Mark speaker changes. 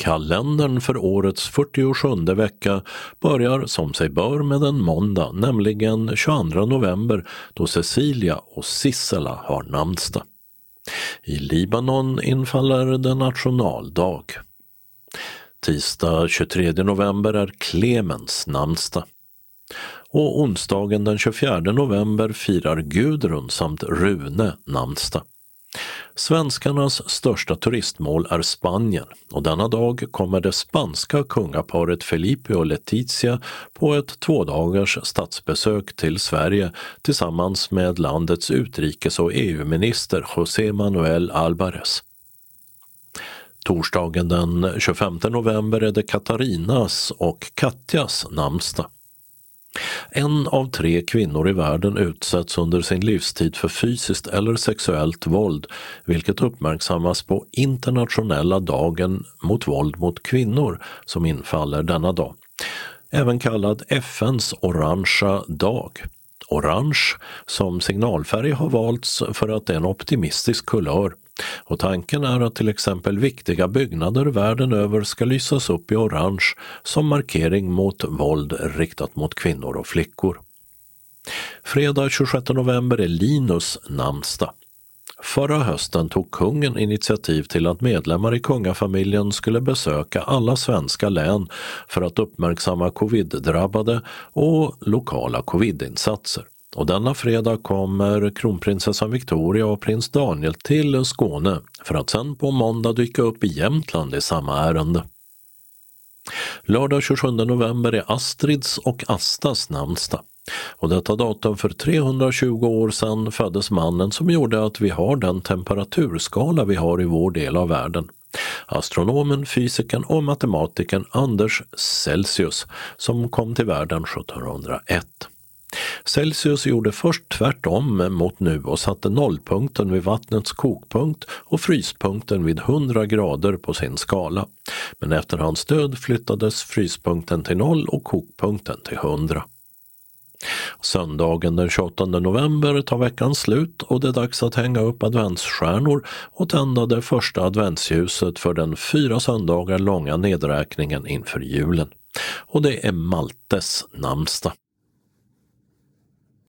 Speaker 1: Kalendern för årets 47:e vecka börjar som sig bör med en måndag, nämligen 22 november då Cecilia och Sissela har namnsdag. I Libanon infaller det nationaldag. Tisdag 23 november är Clemens namnsdag. Och onsdagen den 24 november firar Gudrun samt Rune namnsdag. Svenskarnas största turistmål är Spanien och denna dag kommer det spanska kungaparet Felipe och Letizia på ett 2-dagars statsbesök till Sverige tillsammans med landets utrikes- och EU-minister José Manuel Álvarez. Torsdagen den 25 november är det Katarinas och Katjas namnsdag. 1 av 3 kvinnor i världen utsätts under sin livstid för fysiskt eller sexuellt våld, vilket uppmärksammas på internationella dagen mot våld mot kvinnor som infaller denna dag. Även kallad FN:s orangea dag. Orange som signalfärg har valts för att det är en optimistisk kulör. Och tanken är att till exempel viktiga byggnader världen över ska lysas upp i orange som markering mot våld riktat mot kvinnor och flickor. Fredag 26 november är Linus namnsdag. Förra hösten tog kungen initiativ till att medlemmar i kungafamiljen skulle besöka alla svenska län för att uppmärksamma covid-drabbade och lokala covid-insatser. Och denna fredag kommer kronprinsessan Victoria och prins Daniel till Skåne för att sen på måndag dyka upp i Jämtland i samma ärende. Lördag 27 november är Astrids och Astas namnsdag. Och detta datum för 320 år sedan föddes mannen som gjorde att vi har den temperaturskala vi har i vår del av världen. Astronomen, fysikern och matematikern Anders Celsius som kom till världen 1701. Celsius gjorde först tvärtom mot nu och satte nollpunkten vid vattnets kokpunkt och fryspunkten vid 100 grader på sin skala. Men efter hans död flyttades fryspunkten till 0 och kokpunkten till 100. Söndagen den 28 november tar veckan slut och det är dags att hänga upp adventsstjärnor och tända det första adventsljuset för den 4 söndagar långa nedräkningen inför julen. Och det är Maltes namnsdag.